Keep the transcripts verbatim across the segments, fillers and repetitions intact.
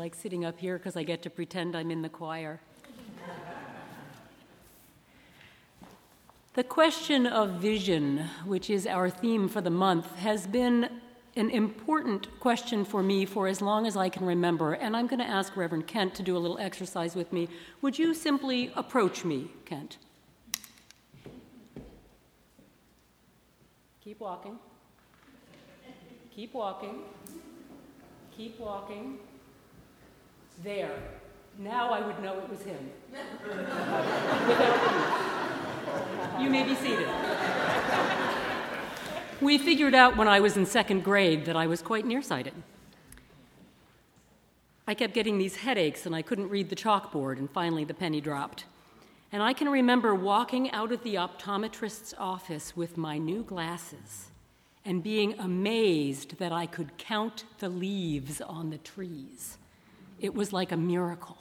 like sitting up here because I get to pretend I'm in the choir. The question of vision, which is our theme for the month, has been an important question for me for as long as I can remember, and I'm going to ask Reverend Kent to do a little exercise with me. Would you simply approach me, Kent? Keep walking. Keep walking. Keep walking. There. Now I would know it was him. Without you. You may be seated. We figured out when I was in second grade that I was quite nearsighted. I kept getting these headaches and I couldn't read the chalkboard, and finally the penny dropped. And I can remember walking out of the optometrist's office with my new glasses and being amazed that I could count the leaves on the trees. It was like a miracle.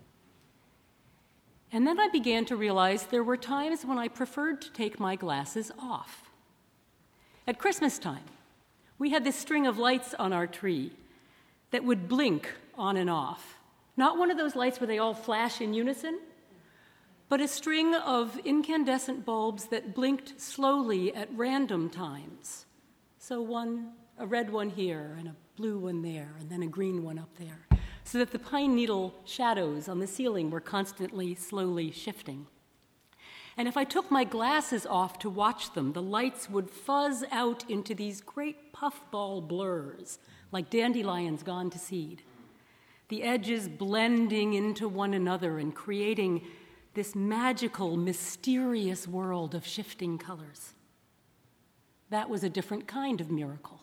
And then I began to realize there were times when I preferred to take my glasses off. At Christmas time, we had this string of lights on our tree that would blink on and off. Not one of those lights where they all flash in unison, but a string of incandescent bulbs that blinked slowly at random times. So one, a red one here, and a blue one there, and then a green one up there, so that the pine needle shadows on the ceiling were constantly, slowly shifting. And if I took my glasses off to watch them, the lights would fuzz out into these great puffball blurs, like dandelions gone to seed, the edges blending into one another and creating this magical, mysterious world of shifting colors. That was a different kind of miracle.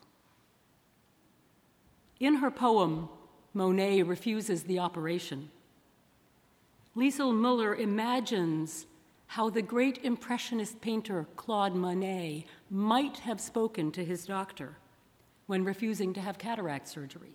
In her poem, Monet Refuses the Operation, Liesl Müller imagines how the great Impressionist painter Claude Monet might have spoken to his doctor when refusing to have cataract surgery.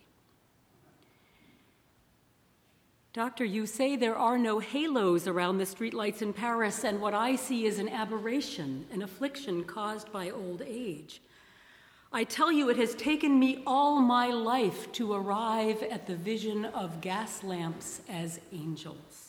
Doctor, you say there are no halos around the streetlights in Paris, and what I see is an aberration, an affliction caused by old age. I tell you, it has taken me all my life to arrive at the vision of gas lamps as angels.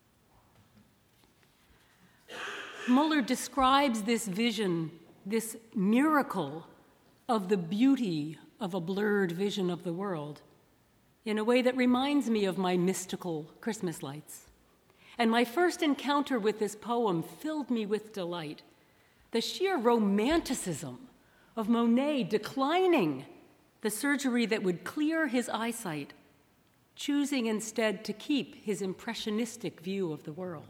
Müller describes this vision, this miracle of the beauty of a blurred vision of the world, in a way that reminds me of my mystical Christmas lights. And my first encounter with this poem filled me with delight. The sheer romanticism of Monet declining the surgery that would clear his eyesight, choosing instead to keep his impressionistic view of the world.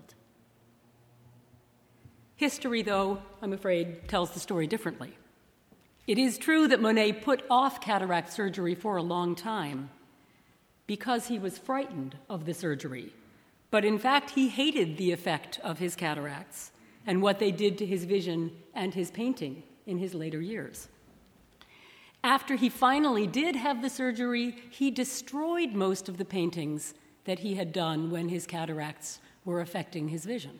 History, though, I'm afraid, tells the story differently. It is true that Monet put off cataract surgery for a long time because he was frightened of the surgery. But in fact, he hated the effect of his cataracts and what they did to his vision and his painting in his later years. After he finally did have the surgery, he destroyed most of the paintings that he had done when his cataracts were affecting his vision.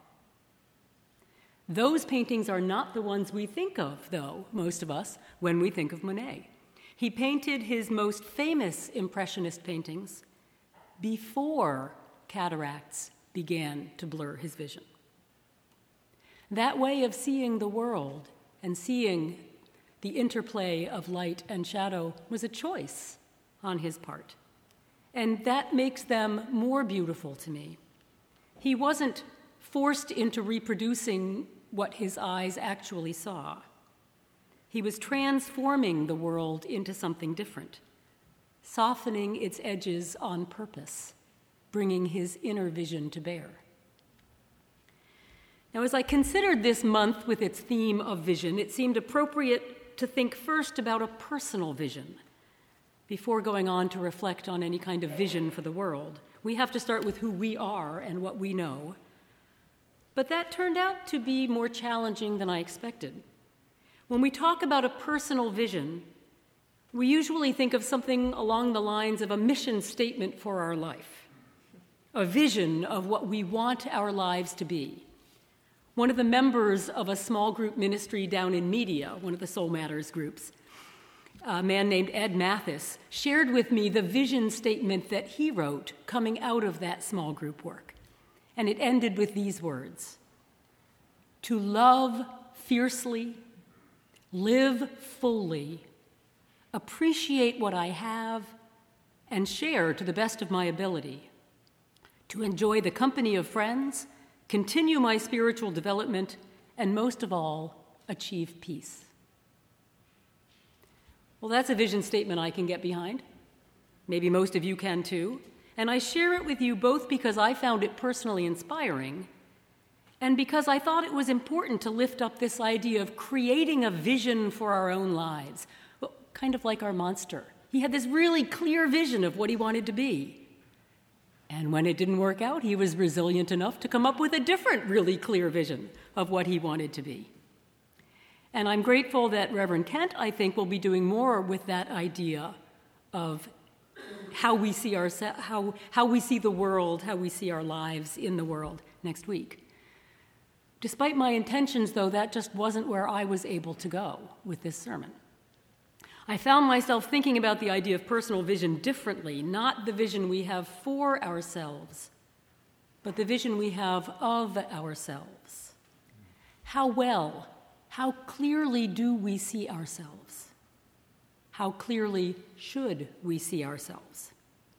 Those paintings are not the ones we think of, though, most of us, when we think of Monet. He painted his most famous Impressionist paintings before cataracts began to blur his vision. That way of seeing the world and seeing the interplay of light and shadow was a choice on his part. And that makes them more beautiful to me. He wasn't forced into reproducing what his eyes actually saw. He was transforming the world into something different, softening its edges on purpose, bringing his inner vision to bear. Now, as I considered this month with its theme of vision, it seemed appropriate to think first about a personal vision before going on to reflect on any kind of vision for the world. We have to start with who we are and what we know. But that turned out to be more challenging than I expected. When we talk about a personal vision, we usually think of something along the lines of a mission statement for our life, a vision of what we want our lives to be. One of the members of a small group ministry down in Media, one of the Soul Matters groups, a man named Ed Mathis, shared with me the vision statement that he wrote coming out of that small group work. And it ended with these words: to love fiercely, live fully, appreciate what I have, and share to the best of my ability, to enjoy the company of friends, continue my spiritual development, and most of all, achieve peace. Well, that's a vision statement I can get behind. Maybe most of you can too. And I share it with you both because I found it personally inspiring and because I thought it was important to lift up this idea of creating a vision for our own lives. Well, kind of like our monster. He had this really clear vision of what he wanted to be. And when it didn't work out, he was resilient enough to come up with a different, really clear vision of what he wanted to be. And I'm grateful that Reverend Kent, I think, will be doing more with that idea of how we see our, how, how we see the world, how we see our lives in the world next week. Despite my intentions, though, that just wasn't where I was able to go with this sermon. I found myself thinking about the idea of personal vision differently, not the vision we have for ourselves, but the vision we have of ourselves. How well, how clearly do we see ourselves? How clearly should we see ourselves?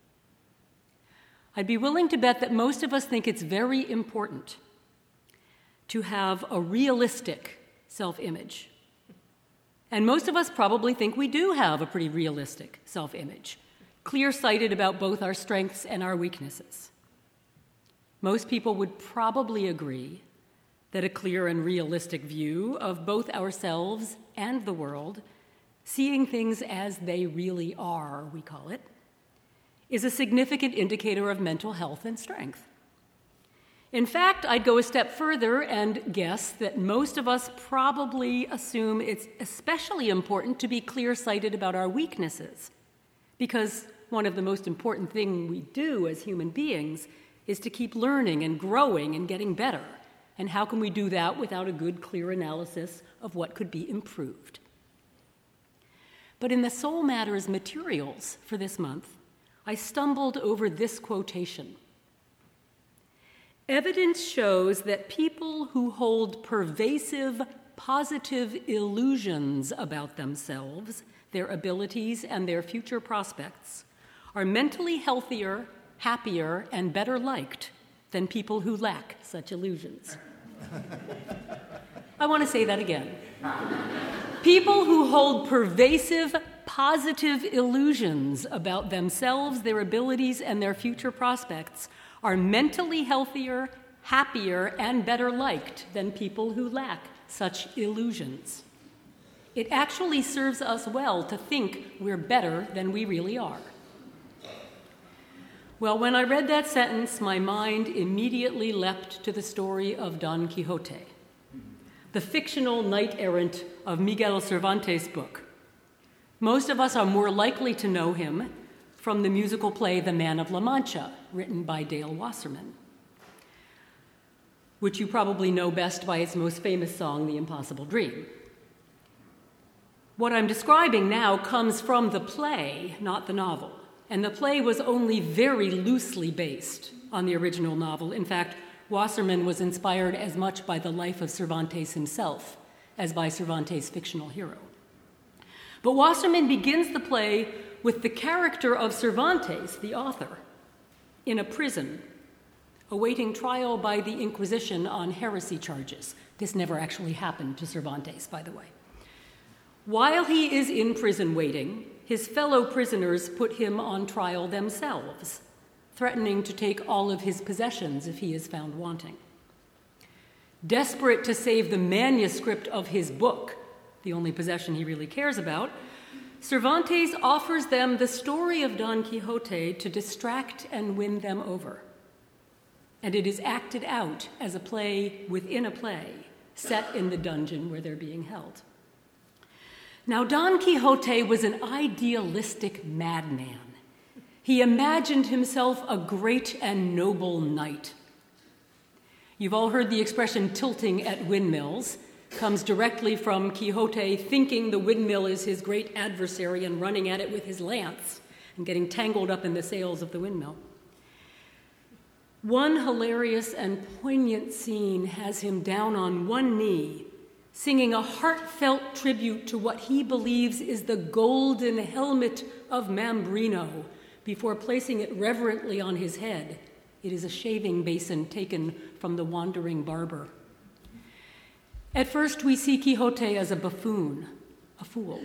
I'd be willing to bet that most of us think it's very important to have a realistic self-image. And most of us probably think we do have a pretty realistic self-image, clear-sighted about both our strengths and our weaknesses. Most people would probably agree that a clear and realistic view of both ourselves and the world, seeing things as they really are, we call it, is a significant indicator of mental health and strength. In fact, I'd go a step further and guess that most of us probably assume it's especially important to be clear-sighted about our weaknesses, because one of the most important things we do as human beings is to keep learning and growing and getting better. And how can we do that without a good, clear analysis of what could be improved? But in the Soul Matters materials for this month, I stumbled over this quotation. Evidence shows that people who hold pervasive, positive illusions about themselves, their abilities, and their future prospects are mentally healthier, happier, and better liked than people who lack such illusions. I want to say that again. People who hold pervasive, positive illusions about themselves, their abilities, and their future prospects are mentally healthier, happier, and better liked than people who lack such illusions. It actually serves us well to think we're better than we really are. Well, when I read that sentence, my mind immediately leapt to the story of Don Quixote, the fictional knight-errant of Miguel Cervantes' book. Most of us are more likely to know him from the musical play The Man of La Mancha, written by Dale Wasserman, which you probably know best by its most famous song, The Impossible Dream. What I'm describing now comes from the play, not the novel, and the play was only very loosely based on the original novel. In fact, Wasserman was inspired as much by the life of Cervantes himself as by Cervantes' fictional hero. But Wasserman begins the play with the character of Cervantes, the author, in a prison, awaiting trial by the Inquisition on heresy charges. This never actually happened to Cervantes, by the way. While he is in prison waiting, his fellow prisoners put him on trial themselves, threatening to take all of his possessions if he is found wanting. Desperate to save the manuscript of his book, the only possession he really cares about, Cervantes offers them the story of Don Quixote to distract and win them over. And it is acted out as a play within a play, set in the dungeon where they're being held. Now, Don Quixote was an idealistic madman. He imagined himself a great and noble knight. You've all heard the expression tilting at windmills. comes directly from Quixote thinking the windmill is his great adversary and running at it with his lance and getting tangled up in the sails of the windmill. One hilarious and poignant scene has him down on one knee, singing a heartfelt tribute to what he believes is the golden helmet of Mambrino before placing it reverently on his head. It is a shaving basin taken from the wandering barber. At first, we see Quixote as a buffoon, a fool.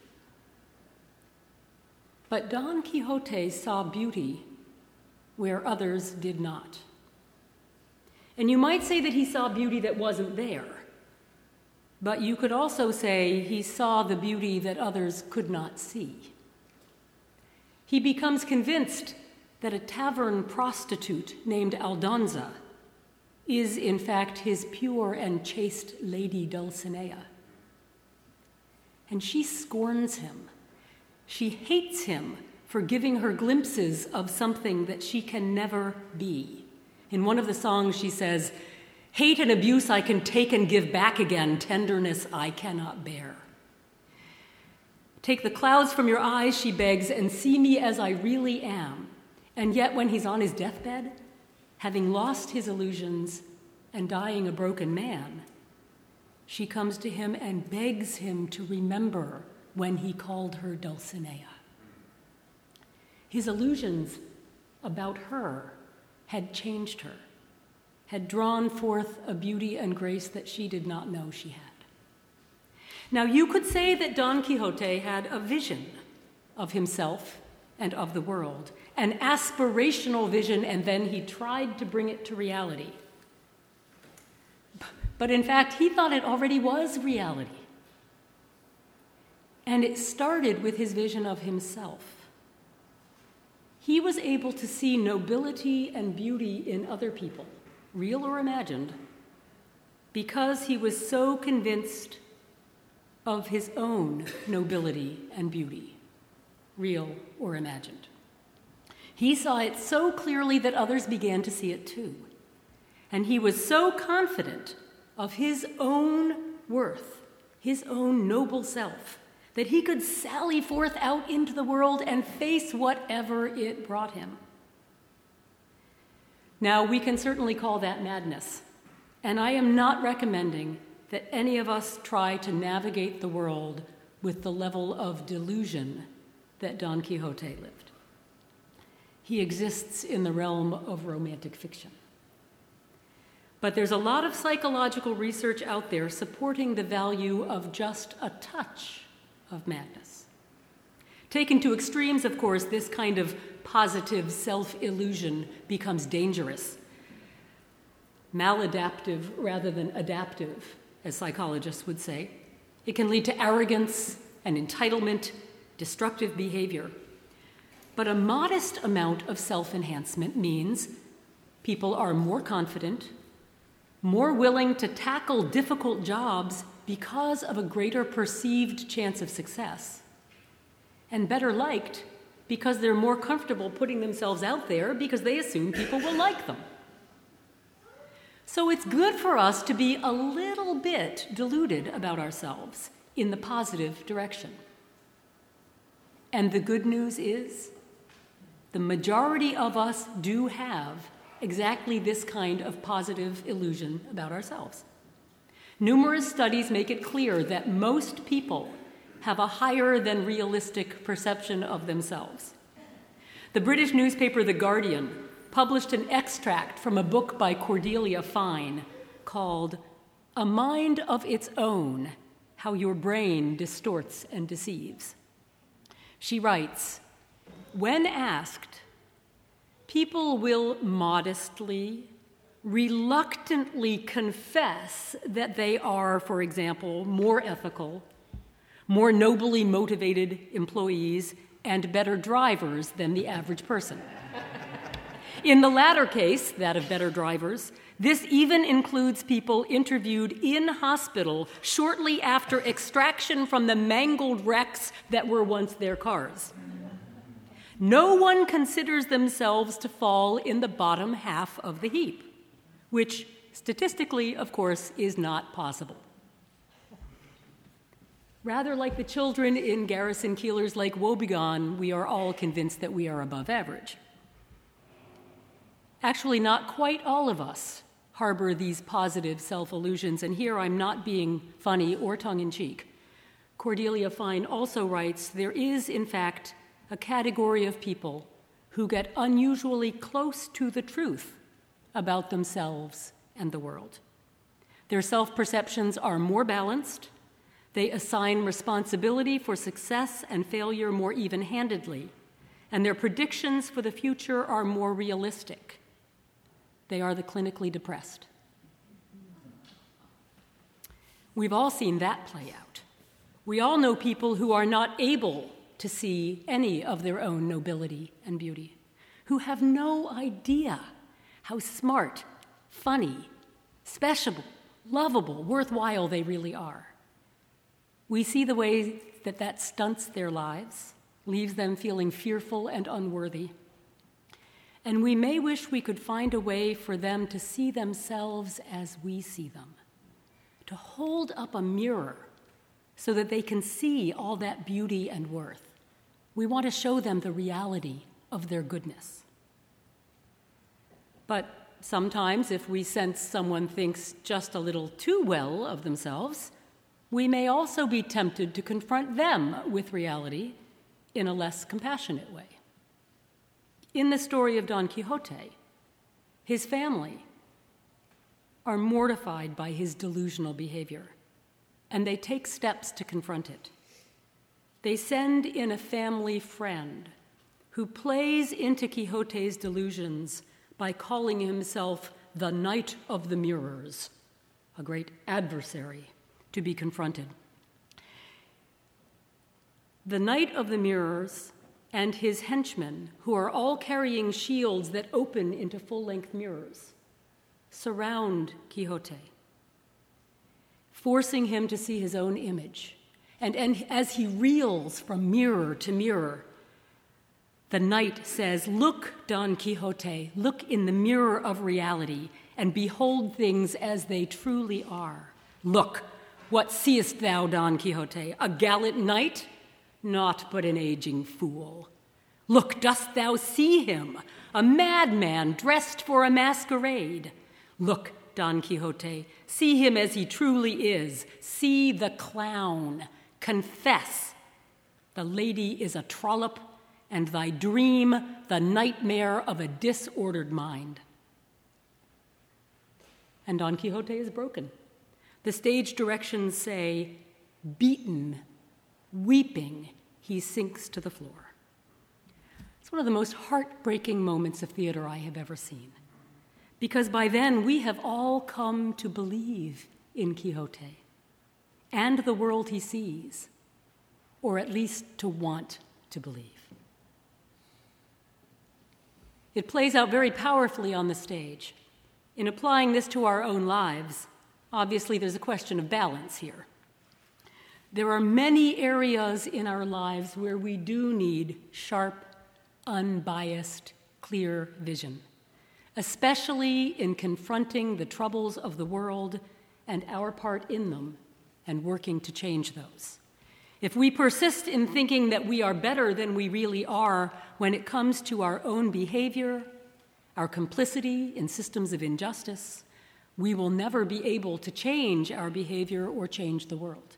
But Don Quixote saw beauty where others did not. And you might say that he saw beauty that wasn't there, but you could also say he saw the beauty that others could not see. He becomes convinced that a tavern prostitute named Aldonza is, in fact, his pure and chaste lady Dulcinea. And she scorns him. She hates him for giving her glimpses of something that she can never be. In one of the songs, she says, "Hate and abuse I can take and give back again, tenderness I cannot bear." "Take the clouds from your eyes," she begs, "and see me as I really am." And yet when he's on his deathbed, having lost his illusions and dying a broken man, she comes to him and begs him to remember when he called her Dulcinea. His illusions about her had changed her, had drawn forth a beauty and grace that she did not know she had. Now, you could say that Don Quixote had a vision of himself and of the world, an aspirational vision, and then he tried to bring it to reality. But in fact, he thought it already was reality. And it started with his vision of himself. He was able to see nobility and beauty in other people, real or imagined, because he was so convinced of his own nobility and beauty, real or imagined. He saw it so clearly that others began to see it too. And he was so confident of his own worth, his own noble self, that he could sally forth out into the world and face whatever it brought him. Now, we can certainly call that madness, and I am not recommending that any of us try to navigate the world with the level of delusion that Don Quixote lived. He exists in the realm of romantic fiction. But there's a lot of psychological research out there supporting the value of just a touch of madness. Taken to extremes, of course, this kind of positive self-illusion becomes dangerous, maladaptive rather than adaptive, as psychologists would say. It can lead to arrogance and entitlement, destructive behavior. But a modest amount of self-enhancement means people are more confident, more willing to tackle difficult jobs because of a greater perceived chance of success, and better liked because they're more comfortable putting themselves out there because they assume people will like them. So it's good for us to be a little bit deluded about ourselves in the positive direction. And the good news is, the majority of us do have exactly this kind of positive illusion about ourselves. Numerous studies make it clear that most people have a higher than realistic perception of themselves. The British newspaper The Guardian published an extract from a book by Cordelia Fine called A Mind of Its Own, How Your Brain Distorts and Deceives. She writes, when asked, people will modestly, reluctantly confess that they are, for example, more ethical, more nobly motivated employees, and better drivers than the average person. In the latter case, that of better drivers, this even includes people interviewed in hospital shortly after extraction from the mangled wrecks that were once their cars. No one considers themselves to fall in the bottom half of the heap, which statistically, of course, is not possible. Rather like the children in Garrison Keillor's Lake Wobegon, we are all convinced that we are above average. Actually, not quite all of us harbor these positive self-illusions, and here I'm not being funny or tongue-in-cheek. Cordelia Fine also writes, there is, in fact, a category of people who get unusually close to the truth about themselves and the world. Their self-perceptions are more balanced. They assign responsibility for success and failure more even-handedly, and their predictions for the future are more realistic. They are the clinically depressed. We've all seen that play out. We all know people who are not able to see any of their own nobility and beauty, who have no idea how smart, funny, special, lovable, worthwhile they really are. We see the way that that stunts their lives, leaves them feeling fearful and unworthy. And we may wish we could find a way for them to see themselves as we see them, to hold up a mirror so that they can see all that beauty and worth. We want to show them the reality of their goodness. But sometimes, if we sense someone thinks just a little too well of themselves, we may also be tempted to confront them with reality in a less compassionate way. In the story of Don Quixote, his family are mortified by his delusional behavior, and they take steps to confront it. They send in a family friend who plays into Quixote's delusions by calling himself the Knight of the Mirrors, a great adversary to be confronted. The Knight of the Mirrors and his henchmen, who are all carrying shields that open into full-length mirrors, surround Quixote, forcing him to see his own image. And, and as he reels from mirror to mirror, the knight says, "Look, Don Quixote, look in the mirror of reality and behold things as they truly are. Look, what seest thou, Don Quixote? A gallant knight? Naught but an aging fool. Look, dost thou see him? A madman dressed for a masquerade. Look, Don Quixote, see him as he truly is. See the clown. Confess. The lady is a trollop, and thy dream the nightmare of a disordered mind." And Don Quixote is broken. The stage directions say, beaten, weeping, he sinks to the floor. It's one of the most heartbreaking moments of theater I have ever seen, because by then we have all come to believe in Quixote and the world he sees, or at least to want to believe. It plays out very powerfully on the stage. In applying this to our own lives, obviously there's a question of balance here. There are many areas in our lives where we do need sharp, unbiased, clear vision, especially in confronting the troubles of the world and our part in them and working to change those. If we persist in thinking that we are better than we really are when it comes to our own behavior, our complicity in systems of injustice, we will never be able to change our behavior or change the world.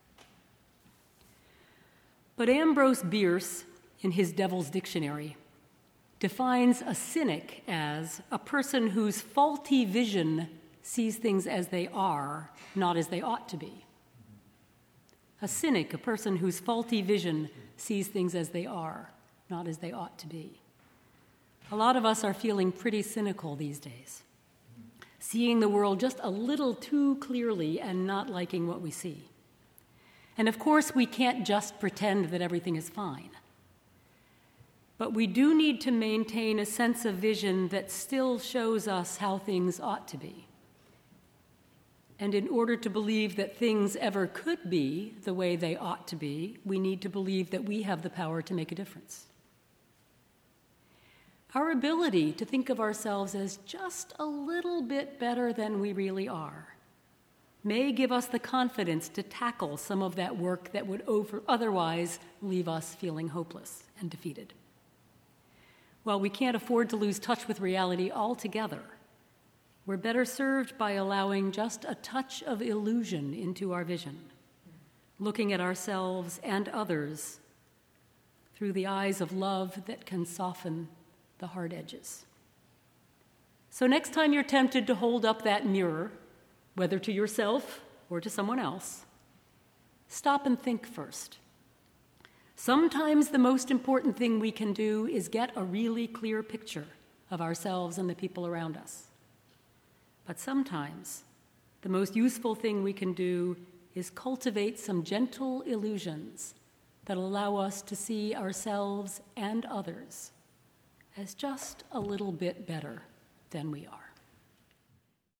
But Ambrose Bierce, in his Devil's Dictionary, defines a cynic as a person whose faulty vision sees things as they are, not as they ought to be. A cynic, a person whose faulty vision sees things as they are, not as they ought to be. A lot of us are feeling pretty cynical these days, seeing the world just a little too clearly and not liking what we see. And of course, we can't just pretend that everything is fine. But we do need to maintain a sense of vision that still shows us how things ought to be. And in order to believe that things ever could be the way they ought to be, we need to believe that we have the power to make a difference. Our ability to think of ourselves as just a little bit better than we really are may give us the confidence to tackle some of that work that would over, otherwise leave us feeling hopeless and defeated. While we can't afford to lose touch with reality altogether, we're better served by allowing just a touch of illusion into our vision, looking at ourselves and others through the eyes of love that can soften the hard edges. So next time you're tempted to hold up that mirror, whether to yourself or to someone else, stop and think first. Sometimes the most important thing we can do is get a really clear picture of ourselves and the people around us. But sometimes the most useful thing we can do is cultivate some gentle illusions that allow us to see ourselves and others as just a little bit better than we are.